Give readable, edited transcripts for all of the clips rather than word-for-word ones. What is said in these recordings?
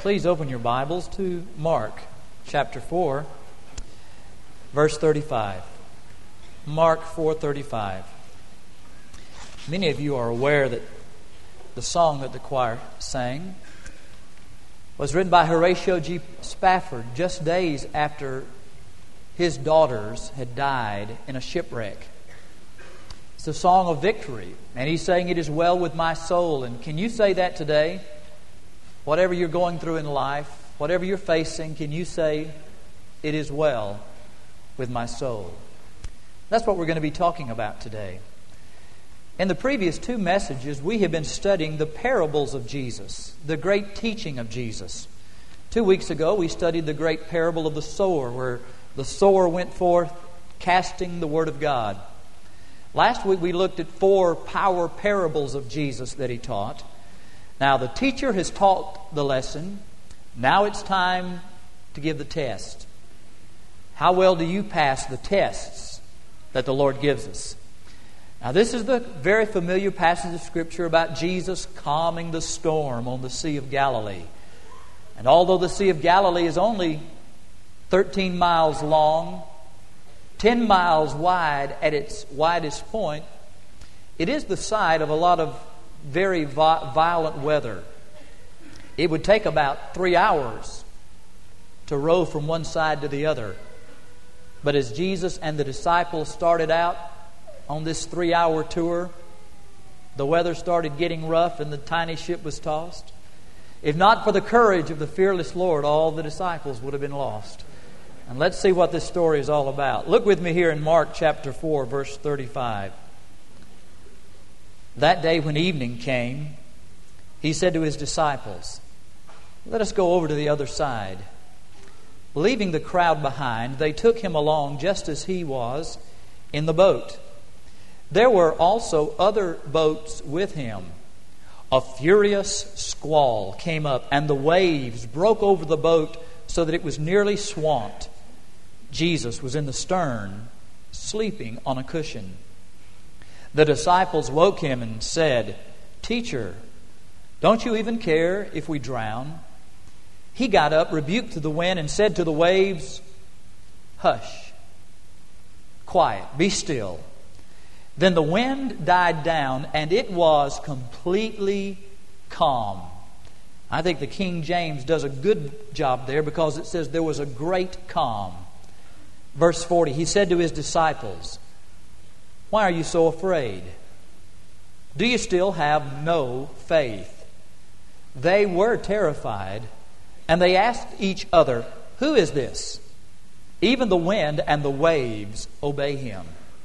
Please open your Bibles to Mark chapter 4, verse 35. Mark 4:35. Many of you are aware that the song that the choir sang was written by Horatio G. Spafford just days after his daughters had died in a shipwreck. It's a song of victory, and he's saying, "It is well with my soul." And can you say that today? Whatever you're going through in life, whatever you're facing, can you say, "It is well with my soul"? That's what we're going to be talking about today. In the previous two messages, we have been studying the parables of Jesus, the great teaching of Jesus. 2 weeks ago, we studied the great parable of the sower, where the sower went forth casting the Word of God. Last week, we looked at 4 power parables of Jesus that He taught. Now, the teacher has taught the lesson. Now it's time to give the test. How well do you pass the tests that the Lord gives us? Now, this is the very familiar passage of Scripture about Jesus calming the storm on the Sea of Galilee. And although the Sea of Galilee is only 13 miles long, 10 miles wide at its widest point, it is the site of a lot of very violent weather. It would take about 3 hours to row from one side to the other. But as Jesus and the disciples started out on this 3-hour tour, the weather started getting rough and the tiny ship was tossed. If not for the courage of the fearless Lord, all the disciples would have been lost. And let's see what this story is all about. Look with me here in Mark chapter 4, verse 35. That day when evening came, He said to His disciples, "Let us go over to the other side." Leaving the crowd behind, they took Him along just as He was in the boat. There were also other boats with Him. A furious squall came up, and the waves broke over the boat so that it was nearly swamped. Jesus was in the stern, sleeping on a cushion. The disciples woke Him and said, "Teacher, don't you even care if we drown?" He got up, rebuked the wind, and said to the waves, "Hush, quiet, be still." Then the wind died down, and it was completely calm. I think the King James does a good job there because it says there was a great calm. Verse 40, He said to His disciples, "Why are you so afraid? Do you still have no faith?" They were terrified, and they asked each other, "Who is this? Even the wind and the waves obey Him."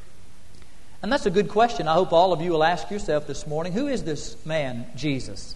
And that's a good question. I hope all of you will ask yourself this morning, who is this man, Jesus?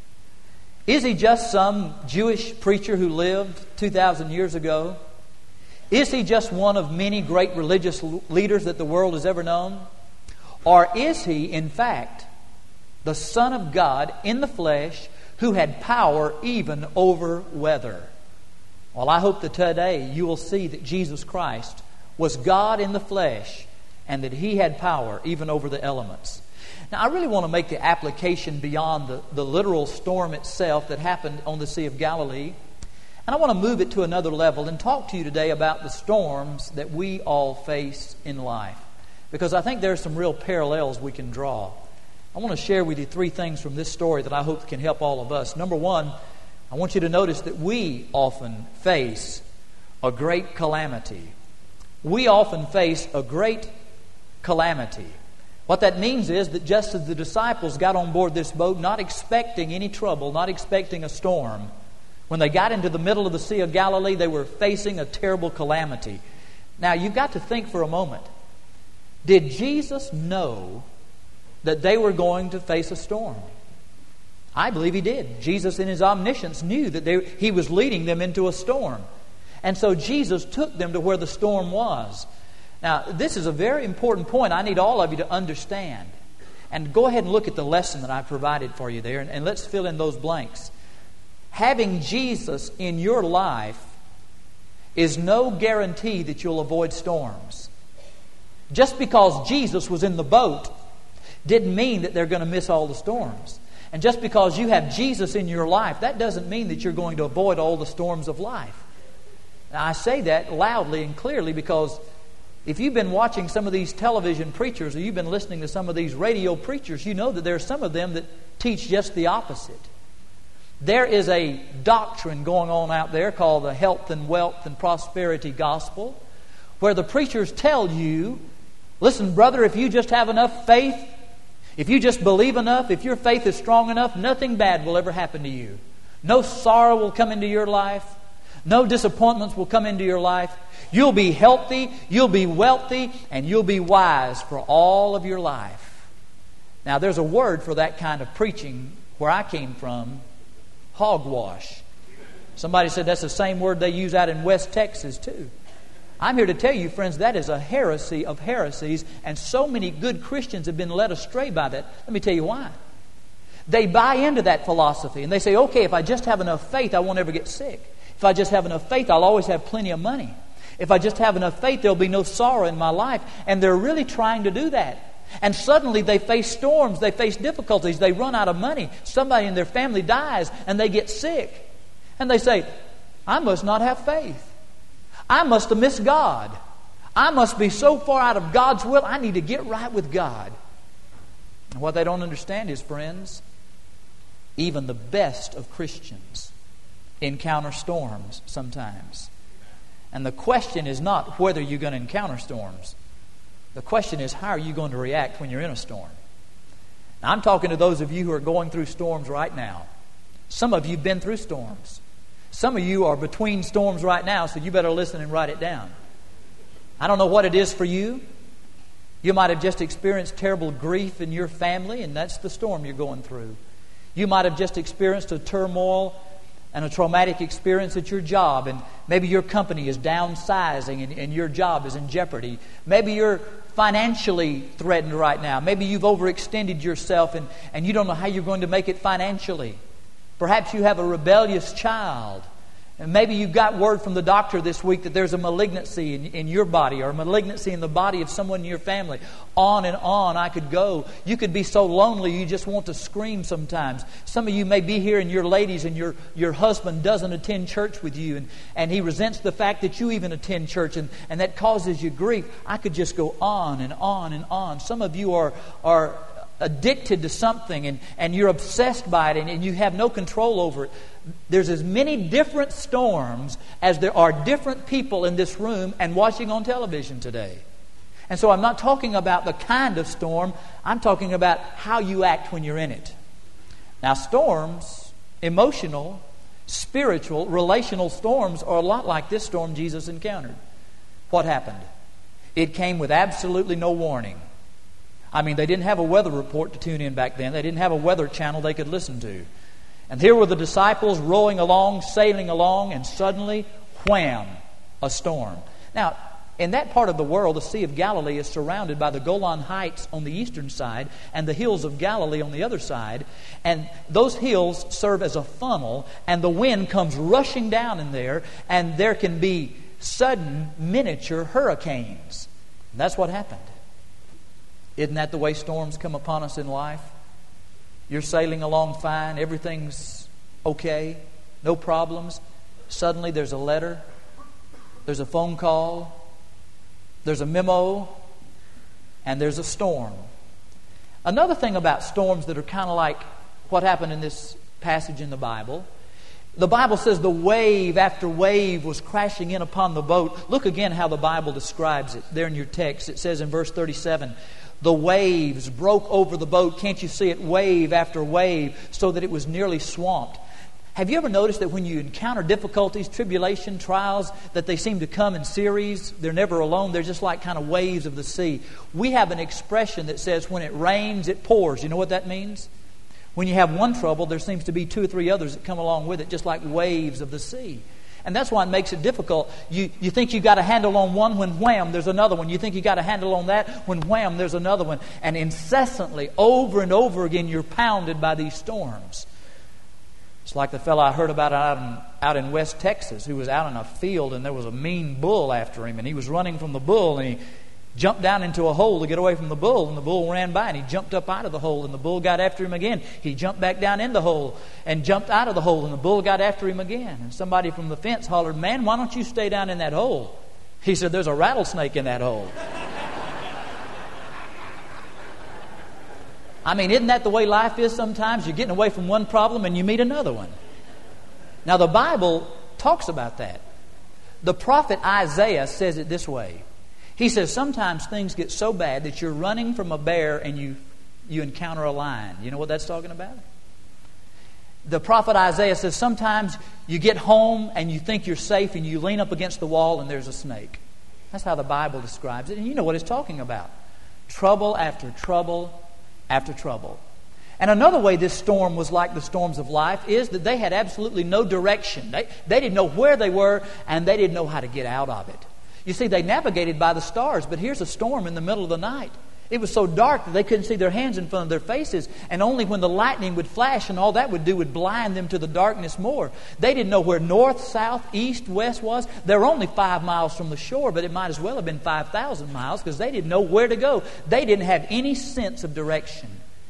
Is He just some Jewish preacher who lived 2,000 years ago? Is He just one of many great religious leaders that the world has ever known? Or is He, in fact, the Son of God in the flesh who had power even over weather? Well, I hope that today you will see that Jesus Christ was God in the flesh and that He had power even over the elements. Now, I really want to make the application beyond the literal storm itself that happened on the Sea of Galilee. And I want to move it to another level and talk to you today about the storms that we all face in life. Because I think there are some real parallels we can draw. I want to share with you 3 things from this story that I hope can help all of us. Number 1, I want you to notice that we often face a great calamity. We often face a great calamity. What that means is that just as the disciples got on board this boat, not expecting any trouble, not expecting a storm, when they got into the middle of the Sea of Galilee, they were facing a terrible calamity. Now, you've got to think for a moment. Did Jesus know that they were going to face a storm? I believe He did. Jesus, in His omniscience, knew that He was leading them into a storm. And so Jesus took them to where the storm was. Now, this is a very important point I need all of you to understand. And go ahead and look at the lesson that I provided for you there, and let's fill in those blanks. Having Jesus in your life is no guarantee that you'll avoid storms. Just because Jesus was in the boat didn't mean that they're going to miss all the storms. And just because you have Jesus in your life, that doesn't mean that you're going to avoid all the storms of life. Now, I say that loudly and clearly because if you've been watching some of these television preachers or you've been listening to some of these radio preachers, you know that there are some of them that teach just the opposite. There is a doctrine going on out there called the health and wealth and prosperity gospel, where the preachers tell you, listen, brother, if you just have enough faith, if you just believe enough, if your faith is strong enough, nothing bad will ever happen to you. No sorrow will come into your life. No disappointments will come into your life. You'll be healthy, you'll be wealthy, and you'll be wise for all of your life. Now, there's a word for that kind of preaching where I came from, hogwash. Somebody said that's the same word they use out in West Texas too. I'm here to tell you, friends, that is a heresy of heresies, and so many good Christians have been led astray by that. Let me tell you why. They buy into that philosophy, and they say, okay, if I just have enough faith, I won't ever get sick. If I just have enough faith, I'll always have plenty of money. If I just have enough faith, there'll be no sorrow in my life. And they're really trying to do that. And suddenly they face storms, they face difficulties, they run out of money. Somebody in their family dies, and they get sick. And they say, I must not have faith. I must have missed God. I must be so far out of God's will, I need to get right with God. And what they don't understand is, friends, even the best of Christians encounter storms sometimes. And the question is not whether you're going to encounter storms. The question is, how are you going to react when you're in a storm? Now, I'm talking to those of you who are going through storms right now. Some of you have been through storms. Some of you are between storms right now, so you better listen and write it down. I don't know what it is for you. You might have just experienced terrible grief in your family, and that's the storm you're going through. You might have just experienced a turmoil and a traumatic experience at your job, and maybe your company is downsizing and your job is in jeopardy. Maybe you're financially threatened right now. Maybe you've overextended yourself and you don't know how you're going to make it financially. Perhaps you have a rebellious child. And maybe you got word from the doctor this week that there's a malignancy in your body or a malignancy in the body of someone in your family. On and on I could go. You could be so lonely you just want to scream sometimes. Some of you may be here and you're ladies and your husband doesn't attend church with you and he resents the fact that you even attend church and that causes you grief. I could just go on and on and on. Some of you are addicted to something and you're obsessed by it and you have no control over it. There's as many different storms as there are different people in this room and watching on television today. And so I'm not talking about the kind of storm. I'm talking about how you act when you're in it. Now, storms, emotional, spiritual, relational storms are a lot like this storm Jesus encountered. What happened? It came with absolutely no warning. I mean, they didn't have a weather report to tune in back then. They didn't have a weather channel they could listen to. And here were the disciples rowing along, sailing along, and suddenly, wham, a storm. Now, in that part of the world, the Sea of Galilee is surrounded by the Golan Heights on the eastern side and the hills of Galilee on the other side. And those hills serve as a funnel, and the wind comes rushing down in there, and there can be sudden miniature hurricanes. And that's what happened. Isn't that the way storms come upon us in life? You're sailing along fine, everything's okay, no problems. Suddenly there's a letter, there's a phone call, there's a memo, and there's a storm. Another thing about storms that are kind of like what happened in this passage in the Bible says the wave after wave was crashing in upon the boat. Look again how the Bible describes it there in your text. It says in verse 37, the waves broke over the boat. Can't you see it? Wave after wave, so that it was nearly swamped. Have you ever noticed that when you encounter difficulties, tribulation, trials, that they seem to come in series? They're never alone. They're just like kind of waves of the sea. We have an expression that says when it rains, it pours. You know what that means? When you have one trouble, there seems to be 2 or 3 others that come along with it, just like waves of the sea. And that's why it makes it difficult. You think you got a handle on one, when wham, there's another one. You think you got a handle on that, when wham, there's another one. And incessantly, over and over again, you're pounded by these storms. It's like the fellow I heard about out in West Texas who was out in a field and there was a mean bull after him. And he was running from the bull and jumped down into a hole to get away from the bull, and the bull ran by, and he jumped up out of the hole, and the bull got after him again. He jumped back down in the hole and jumped out of the hole, and the bull got after him again. And somebody from the fence hollered, "Man, why don't you stay down in that hole?" He said, "There's a rattlesnake in that hole." I mean, isn't that the way life is sometimes? You're getting away from one problem and you meet another one. Now, the Bible talks about that. The prophet Isaiah says it this way. He says sometimes things get so bad that you're running from a bear and you encounter a lion. You know what that's talking about? The prophet Isaiah says sometimes you get home and you think you're safe and you lean up against the wall and there's a snake. That's how the Bible describes it. And you know what it's talking about. Trouble after trouble after trouble. And another way this storm was like the storms of life is that they had absolutely no direction. They didn't know where they were, and they didn't know how to get out of it. You see, they navigated by the stars, but here's a storm in the middle of the night. It was so dark that they couldn't see their hands in front of their faces, and only when the lightning would flash and all that would do would blind them to the darkness more. They didn't know where north, south, east, west was. They were only 5 miles from the shore, but it might as well have been 5,000 miles because they didn't know where to go. They didn't have any sense of direction.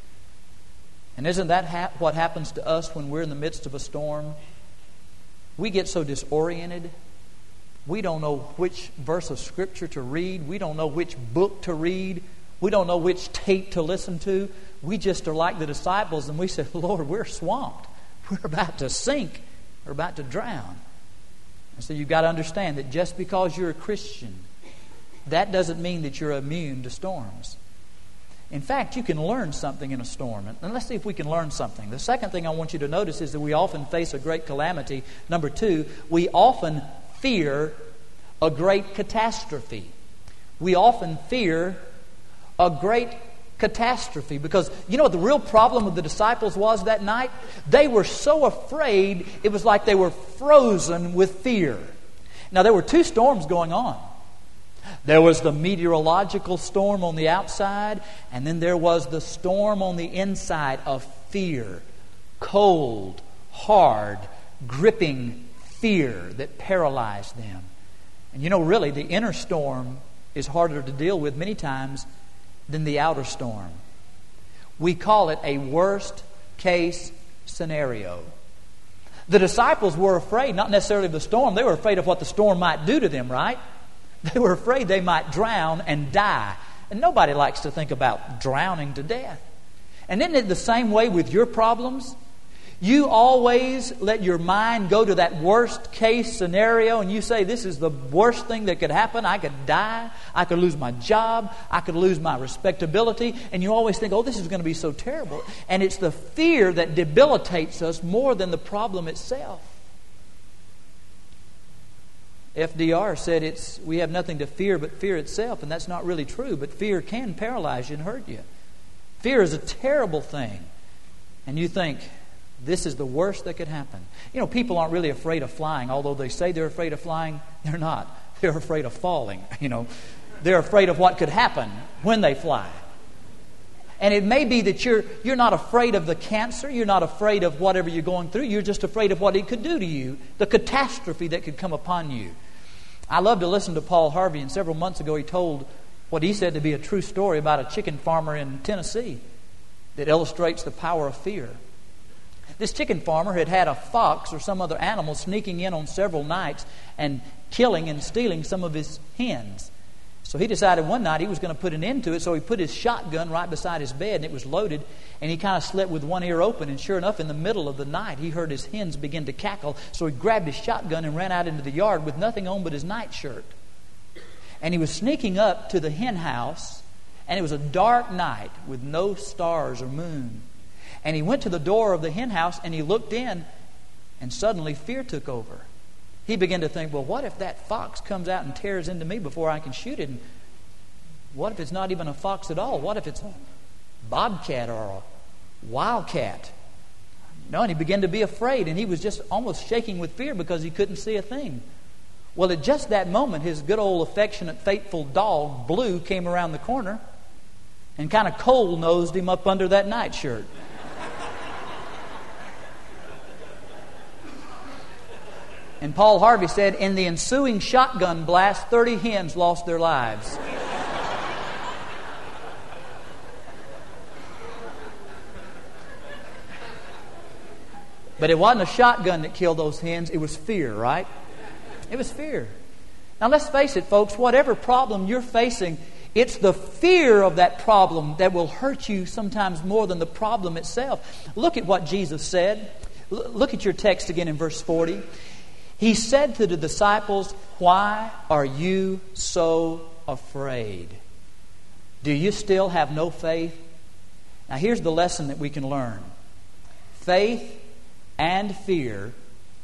And isn't that what happens to us when we're in the midst of a storm? We get so disoriented. We don't know which verse of Scripture to read. We don't know which book to read. We don't know which tape to listen to. We just are like the disciples and we say, "Lord, we're swamped. We're about to sink. We're about to drown." And so you've got to understand that just because you're a Christian, that doesn't mean that you're immune to storms. In fact, you can learn something in a storm. And let's see if we can learn something. The second thing I want you to notice is that we often face a great calamity. Number two, we often fear a great catastrophe. We often fear a great catastrophe. Because you know what the real problem of the disciples was that night? They were so afraid, it was like they were frozen with fear. Now, there were two storms going on. There was the meteorological storm on the outside, and then there was the storm on the inside of fear. Cold, hard, gripping fear that paralyzed them. And you know, really, the inner storm is harder to deal with many times than the outer storm. We call it a worst case scenario. The disciples were afraid, not necessarily of the storm, they were afraid of what the storm might do to them, right? They were afraid they might drown and die. And nobody likes to think about drowning to death. And isn't it the same way with your problems? You always let your mind go to that worst case scenario and you say, "This is the worst thing that could happen. I could die. I could lose my job. I could lose my respectability." And you always think, "Oh, this is going to be so terrible." And it's the fear that debilitates us more than the problem itself. FDR said we have nothing to fear but fear itself, and that's not really true, but fear can paralyze you and hurt you. Fear is a terrible thing. And you think, this is the worst that could happen. You know, people aren't really afraid of flying, although they say they're afraid of flying, they're not. They're afraid of falling, you know. They're afraid of what could happen when they fly. And it may be that you're not afraid of the cancer, you're not afraid of whatever you're going through, you're just afraid of what it could do to you, the catastrophe that could come upon you. I love to listen to Paul Harvey, and several months ago he told what he said to be a true story about a chicken farmer in Tennessee that illustrates the power of fear. This chicken farmer had had a fox or some other animal sneaking in on several nights and killing and stealing some of his hens. So he decided one night he was going to put an end to it, so he put his shotgun right beside his bed, and it was loaded, and he kind of slept with one ear open, and sure enough, in the middle of the night, he heard his hens begin to cackle, so he grabbed his shotgun and ran out into the yard with nothing on but his nightshirt. And he was sneaking up to the hen house, and it was a dark night with no stars or moon. And he went to the door of the hen house, and he looked in, and suddenly fear took over. He began to think, well, what if that fox comes out and tears into me before I can shoot it? And what if it's not even a fox at all? What if it's a bobcat or a wildcat? No, and he began to be afraid, and he was just almost shaking with fear because he couldn't see a thing. Well, at just that moment, his good old affectionate, faithful dog, Blue, came around the corner and kind of cold-nosed him up under that nightshirt. And Paul Harvey said, in the ensuing shotgun blast, 30 hens lost their lives. But it wasn't a shotgun that killed those hens. It was fear, right? It was fear. Now let's face it, folks. Whatever problem you're facing, it's the fear of that problem that will hurt you sometimes more than the problem itself. Look at what Jesus said. Look at your text again in verse 40. He said to the disciples, "Why are you so afraid? Do you still have no faith?" Now here's the lesson that we can learn. Faith and fear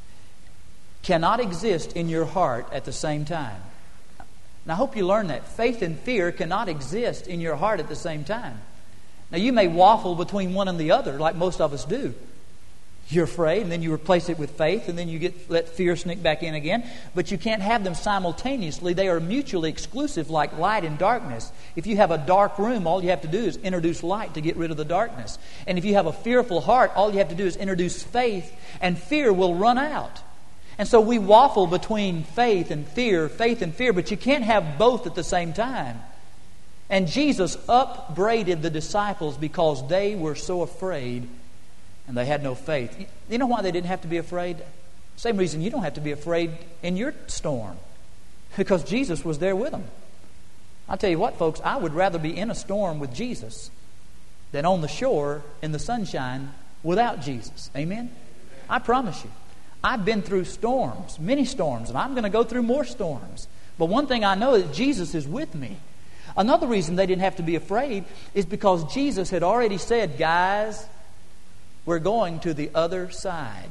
cannot exist in your heart at the same time. Now I hope you learn that. Faith and fear cannot exist in your heart at the same time. Now you may waffle between one and the other like most of us do. You're afraid, and then you replace it with faith, and then you let fear sneak back in again. But you can't have them simultaneously. They are mutually exclusive, like light and darkness. If you have a dark room, all you have to do is introduce light to get rid of the darkness. And if you have a fearful heart, all you have to do is introduce faith, and fear will run out. And so we waffle between faith and fear, but you can't have both at the same time. And Jesus upbraided the disciples because they were so afraid and they had no faith. You know why they didn't have to be afraid? Same reason you don't have to be afraid in your storm. Because Jesus was there with them. I'll tell you what, folks, I would rather be in a storm with Jesus than on the shore in the sunshine without Jesus. Amen? I promise you. I've been through storms, many storms, and I'm going to go through more storms. But one thing I know is Jesus is with me. Another reason they didn't have to be afraid is because Jesus had already said, "Guys, we're going to the other side."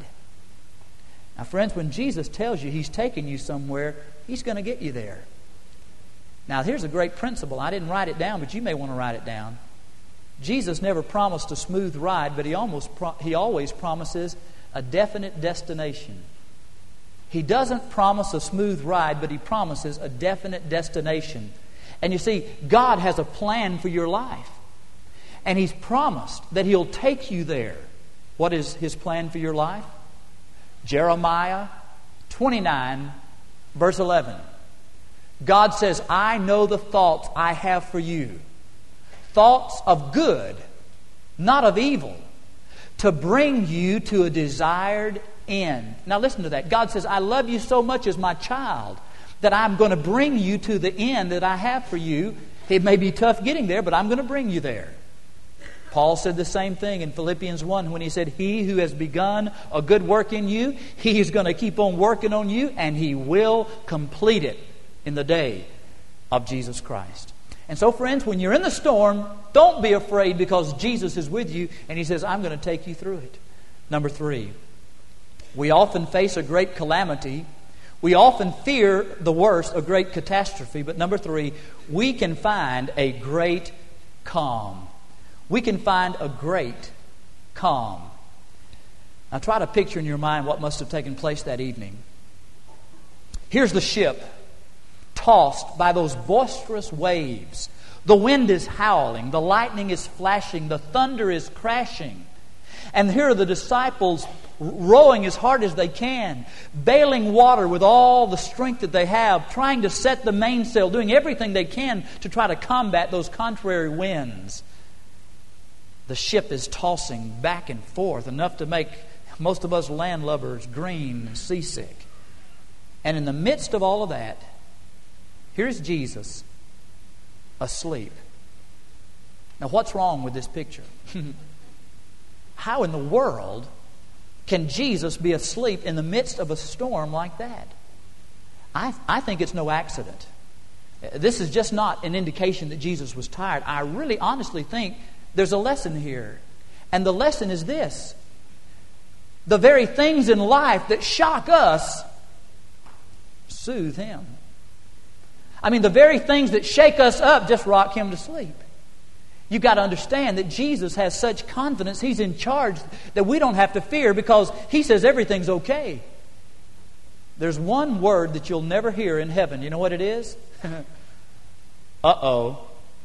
Now, friends, when Jesus tells you He's taking you somewhere, He's going to get you there. Now, here's a great principle. I didn't write it down, but you may want to write it down. Jesus never promised a smooth ride, but He always promises a definite destination. He doesn't promise a smooth ride, but He promises a definite destination. And you see, God has a plan for your life. And He's promised that He'll take you there. What is His plan for your life? Jeremiah 29, verse 11. God says, "I know the thoughts I have for you. Thoughts of good, not of evil, to bring you to a desired end." Now listen to that. God says, "I love you so much as my child that I'm going to bring you to the end that I have for you. It may be tough getting there, but I'm going to bring you there." Paul said the same thing in Philippians 1 when he said, "He who has begun a good work in you, He is going to keep on working on you, and He will complete it in the day of Jesus Christ." And so, friends, when you're in the storm, don't be afraid because Jesus is with you, and He says, "I'm going to take you through it." Number 3, we often face a great calamity. We often fear the worst, a great catastrophe. But number 3, we can find a great calm. We can find a great calm. Now try to picture in your mind what must have taken place that evening. Here's the ship, tossed by those boisterous waves. The wind is howling, the lightning is flashing, the thunder is crashing. And here are the disciples rowing as hard as they can, bailing water with all the strength that they have, trying to set the mainsail, doing everything they can to try to combat those contrary winds. The ship is tossing back and forth, enough to make most of us landlubbers green and seasick. And in the midst of all of that, here's Jesus asleep. Now, what's wrong with this picture? How in the world can Jesus be asleep in the midst of a storm like that? I think it's no accident. This is just not an indication that Jesus was tired. I really honestly think there's a lesson here. And the lesson is this: the very things in life that shock us soothe Him. I mean, the very things that shake us up just rock Him to sleep. You've got to understand that Jesus has such confidence, He's in charge, that we don't have to fear because He says everything's okay. There's one word that you'll never hear in heaven. You know what it is? Uh-oh.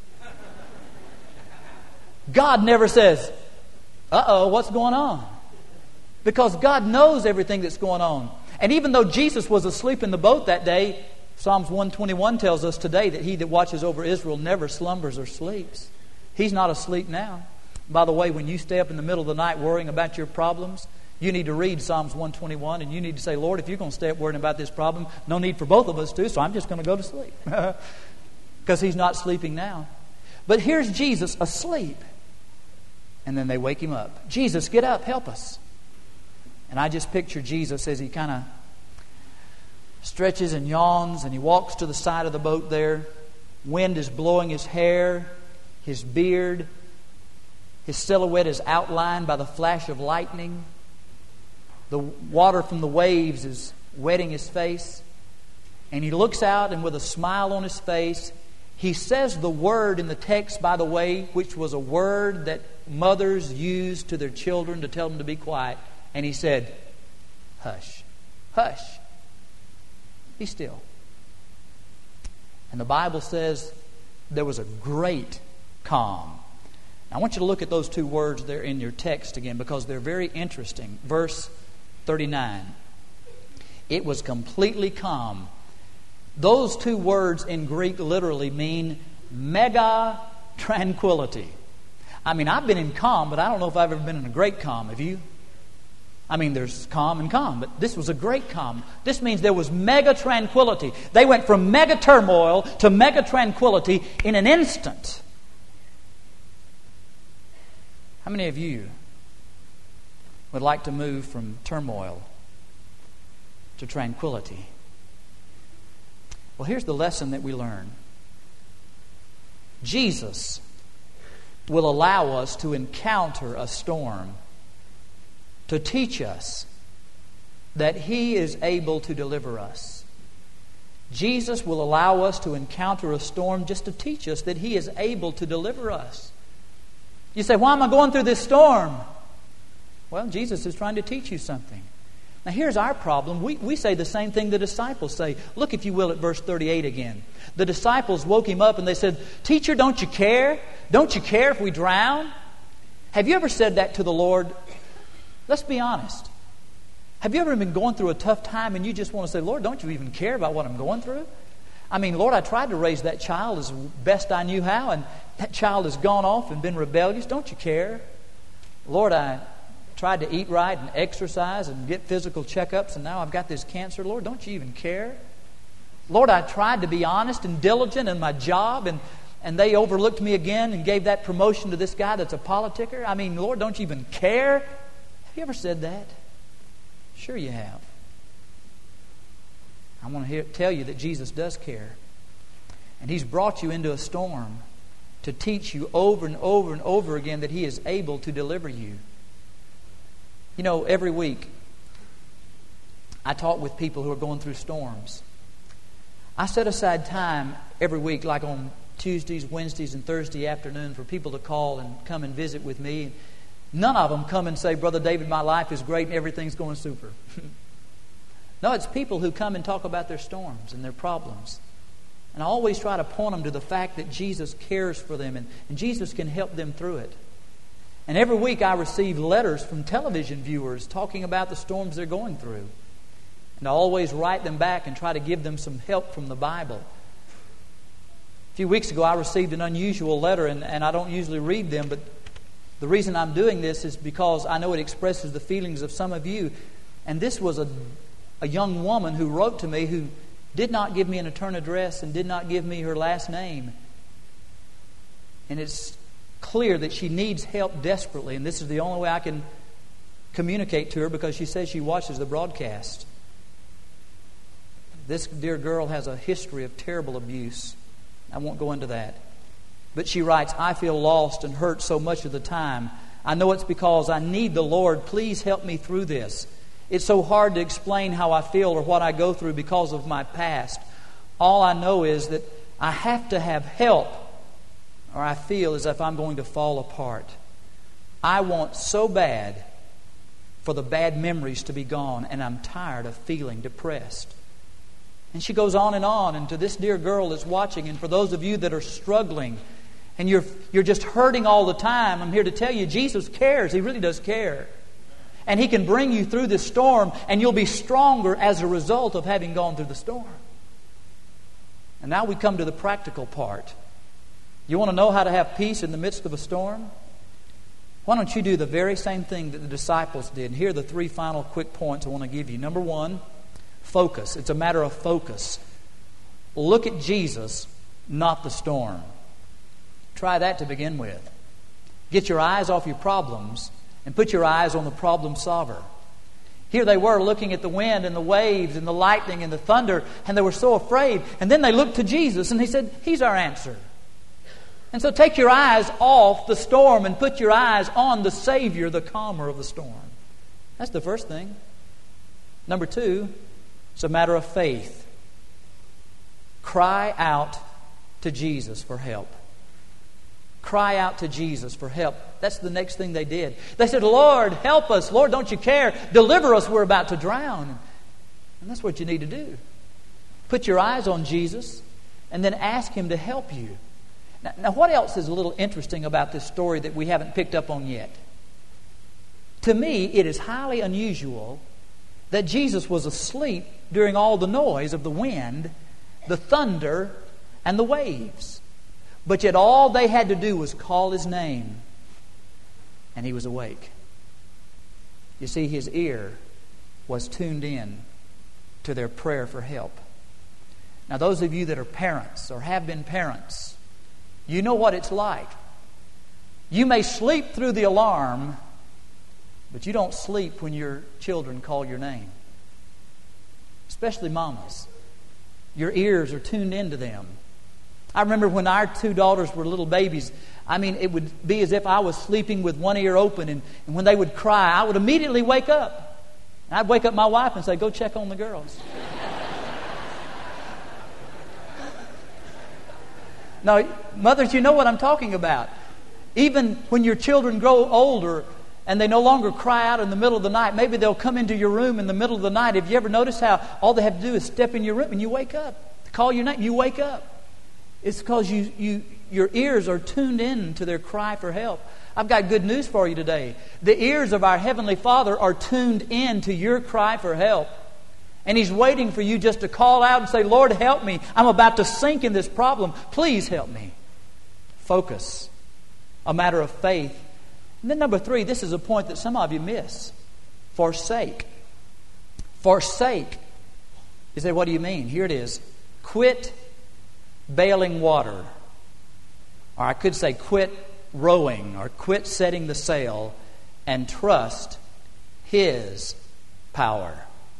God never says, "Uh-oh, what's going on?" Because God knows everything that's going on. And even though Jesus was asleep in the boat that day, Psalms 121 tells us today that He that watches over Israel never slumbers or sleeps. He's not asleep now. By the way, when you stay up in the middle of the night worrying about your problems, You need to read Psalms 121, and you need to say, Lord, if you're going to stay up worrying about this problem, no need for both of us to, so I'm just going to go to sleep. Because he's not sleeping now. But here's Jesus asleep. And then they wake him up. Jesus, get up, help us. And I just picture Jesus as he kind of stretches and yawns, and he walks to the side of the boat there. Wind is blowing his hair, his beard. His silhouette is outlined by the flash of lightning. The water from the waves is wetting his face. And he looks out, and with a smile on his face, he says the word in the text, by the way, which was a word that mothers used to their children to tell them to be quiet. And he said, hush, hush, be still. And the Bible says there was a great calm. Now, I want you to look at those two words there in your text again, because they're very interesting. Verse 39. It was completely calm. Those two words in Greek literally mean mega tranquility. I mean, I've been in calm, but I don't know if I've ever been in a great calm. Have you? I mean, there's calm and calm, but this was a great calm. This means there was mega tranquility. They went from mega turmoil to mega tranquility in an instant. How many of you would like to move from turmoil to tranquility? Well, here's the lesson that we learn. Jesus will allow us to encounter a storm to teach us that He is able to deliver us. Jesus will allow us to encounter a storm just to teach us that He is able to deliver us. You say, why am I going through this storm? Well, Jesus is trying to teach you something. Now here's our problem. We say the same thing the disciples say. Look, if you will, at verse 38 again. The disciples woke Him up and they said, Teacher, don't you care? Don't you care if we drown? Have you ever said that to the Lord? Let's be honest. Have you ever been going through a tough time and you just want to say, Lord, don't you even care about what I'm going through? I mean, Lord, I tried to raise that child as best I knew how, and that child has gone off and been rebellious. Don't you care? Lord, I tried to eat right and exercise and get physical checkups, and now I've got this cancer. Lord, don't you even care? Lord, I tried to be honest and diligent in my job, and they overlooked me again and gave that promotion to this guy that's a politicker. I mean, Lord, don't you even care? Have you ever said that? Sure you have. I want to tell you that Jesus does care. And He's brought you into a storm to teach you over and over and over again that He is able to deliver you. You know, every week I talk with people who are going through storms. I set aside time every week, like on Tuesdays, Wednesdays, and Thursday afternoon, for people to call and come and visit with me. None of them come and say, Brother David, my life is great and everything's going super. No, it's people who come and talk about their storms and their problems. And I always try to point them to the fact that Jesus cares for them and Jesus can help them through it. And every week I receive letters from television viewers talking about the storms they're going through. And I always write them back and try to give them some help from the Bible. A few weeks ago I received an unusual letter, and I don't usually read them, but the reason I'm doing this is because I know it expresses the feelings of some of you. And this was a young woman who wrote to me who did not give me an return address and did not give me her last name. And it's clear that she needs help desperately, and this is the only way I can communicate to her, because she says she watches the broadcast. This dear girl has a history of terrible abuse. I won't go into that. But she writes, I feel lost and hurt so much of the time. I know it's because I need the Lord. Please help me through this. It's so hard to explain how I feel or what I go through because of my past. All I know is that I have to have help, or I feel as if I'm going to fall apart. I want so bad for the bad memories to be gone, and I'm tired of feeling depressed. And she goes on, and to this dear girl that's watching, and for those of you that are struggling, and you're just hurting all the time, I'm here to tell you, Jesus cares. He really does care. And He can bring you through this storm, and you'll be stronger as a result of having gone through the storm. And now we come to the practical part. You want to know how to have peace in the midst of a storm? Why don't you do the very same thing that the disciples did? And here are the three final quick points I want to give you. Number one, focus. It's a matter of focus. Look at Jesus, not the storm. Try that to begin with. Get your eyes off your problems and put your eyes on the problem solver. Here they were looking at the wind and the waves and the lightning and the thunder, and they were so afraid. And then they looked to Jesus and He said, He's our answer. And so take your eyes off the storm and put your eyes on the Savior, the calmer of the storm. That's the first thing. Number two, it's a matter of faith. Cry out to Jesus for help. Cry out to Jesus for help. That's the next thing they did. They said, Lord, help us. Lord, don't you care? Deliver us. We're about to drown. And that's what you need to do. Put your eyes on Jesus and then ask Him to help you. Now, what else is a little interesting about this story that we haven't picked up on yet? To me, it is highly unusual that Jesus was asleep during all the noise of the wind, the thunder, and the waves. But yet all they had to do was call His name, and He was awake. You see, His ear was tuned in to their prayer for help. Now, those of you that are parents or have been parents, you know what it's like. You may sleep through the alarm, but you don't sleep when your children call your name. Especially mamas. Your ears are tuned into them. I remember when our two daughters were little babies, it would be as if I was sleeping with one ear open, and when they would cry, I would immediately wake up. And I'd wake up my wife and say, go check on the girls. Now, mothers, you know what I'm talking about. Even when your children grow older and they no longer cry out in the middle of the night, maybe they'll come into your room in the middle of the night. Have you ever noticed how all they have to do is step in your room and you wake up? To call your name, you wake up. It's because your ears are tuned in to their cry for help. I've got good news for you today. The ears of our Heavenly Father are tuned in to your cry for help. And He's waiting for you just to call out and say, Lord, help me. I'm about to sink in this problem. Please help me. Focus. A matter of faith. And then number three, this is a point that some of you miss. Forsake. Forsake. You say, what do you mean? Here it is. Quit bailing water. Or I could say quit rowing or quit setting the sail and trust His power.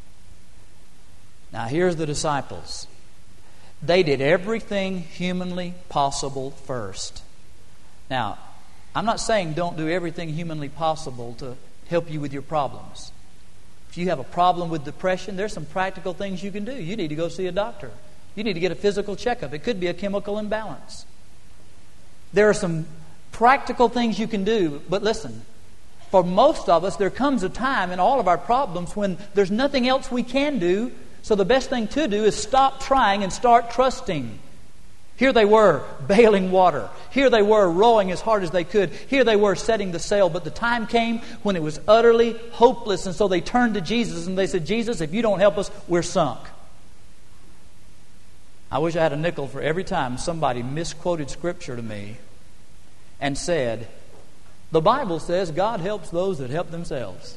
Now here's the disciples. They did everything humanly possible first. Now, I'm not saying don't do everything humanly possible to help you with your problems. If you have a problem with depression, there's some practical things you can do. You need to go see a doctor. You need to get a physical checkup. It could be a chemical imbalance. There are some practical things you can do. But listen, for most of us, there comes a time in all of our problems when there's nothing else we can do. So the best thing to do is stop trying and start trusting. Here they were, bailing water. Here they were, rowing as hard as they could. Here they were, setting the sail. But the time came when it was utterly hopeless. And so they turned to Jesus and they said, Jesus, if you don't help us, we're sunk. I wish I had a nickel for every time somebody misquoted Scripture to me and said, the Bible says God helps those that help themselves.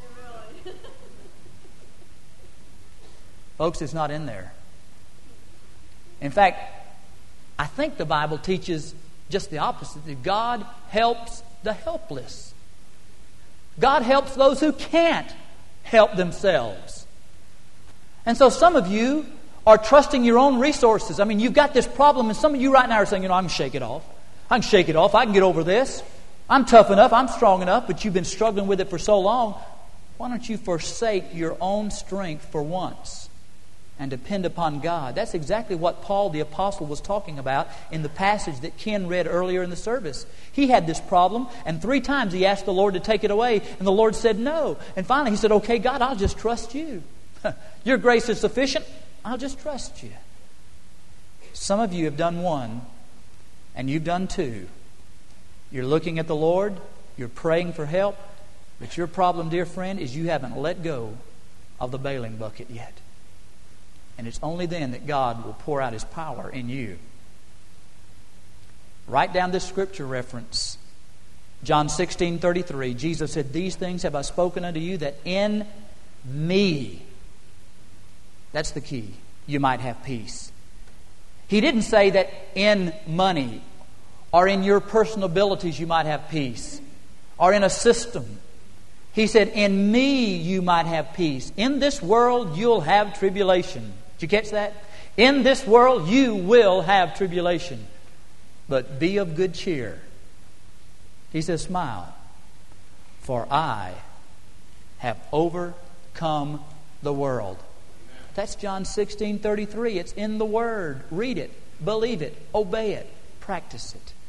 Folks, it's not in there. In fact, I think the Bible teaches just the opposite. That God helps the helpless. God helps those who can't help themselves. And so some of you are trusting your own resources. You've got this problem, and some of you right now are saying, I can shake it off. I can shake it off. I can get over this. I'm tough enough. I'm strong enough. But you've been struggling with it for so long. Why don't you forsake your own strength for once and depend upon God? That's exactly what Paul the Apostle was talking about in the passage that Ken read earlier in the service. He had this problem, and 3 times he asked the Lord to take it away, and the Lord said no. And finally he said, okay, God, I'll just trust you. Your grace is sufficient. I'll just trust you. Some of you have done 1, and you've done 2. You're looking at the Lord, you're praying for help, but your problem, dear friend, is you haven't let go of the bailing bucket yet. And it's only then that God will pour out His power in you. Write down this scripture reference. John 16:33, Jesus said, "These things have I spoken unto you, that in me," that's the key, "you might have peace." He didn't say that in money or in your personal abilities you might have peace, or in a system. He said, "In me you might have peace. In this world you'll have tribulation." Did you catch that? In this world you will have tribulation. But be of good cheer. He says, "Smile, for I have overcome the world." That's John 16:33. It's in the Word. Read it, believe it, obey it, practice it.